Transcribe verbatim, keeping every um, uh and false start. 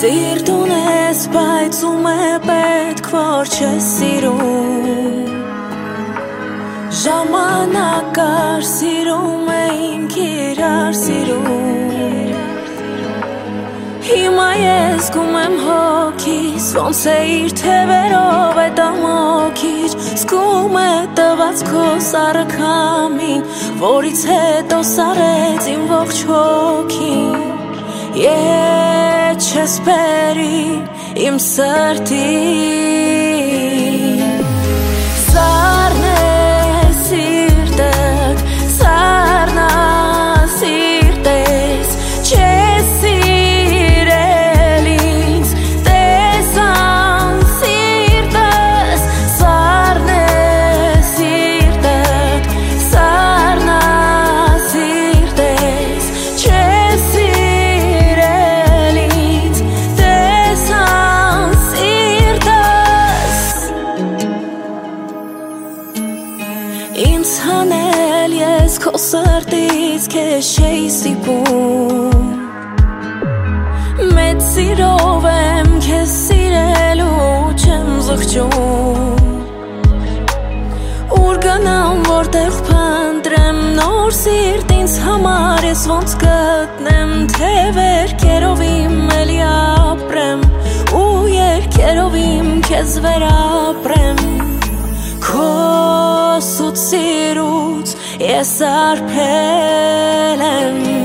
Սիրտուն ես պայծում է պետք որ չես սիրում Ժամանակ կար սիրում էինք իրար սիրում Հիմա ես գում եմ հոգիս Ոնց է իր թևերով է տամոքիչ Զգում է տված քո սառը քամին Որից հետո սարեց իմ ողջ հոգին Ետ չես բերի իմ սրտին Սառն է սիրտդ Սառնա սիրտես Չես սիրել ինձ Տեսան սիրտս Սառն է սիրտդ Սառնա սիրտես Չես սիրել ինձ Տեսան սիրտս Ինձ հանել ես քո սրտից Քեզ չէի սիպում Մեծ սիրով եմ քեզ սիրելու չեմ զղջում Ուր գնամ որտեղ փնտրեմ նոր սիրտ ինձ համար ես ոնց գտնեմ Թե վերքերով իմ էլի ապրեմ ու երգերով իմ քեզ վերապրեմ Քո սուտ սիրուց ես արբել եմ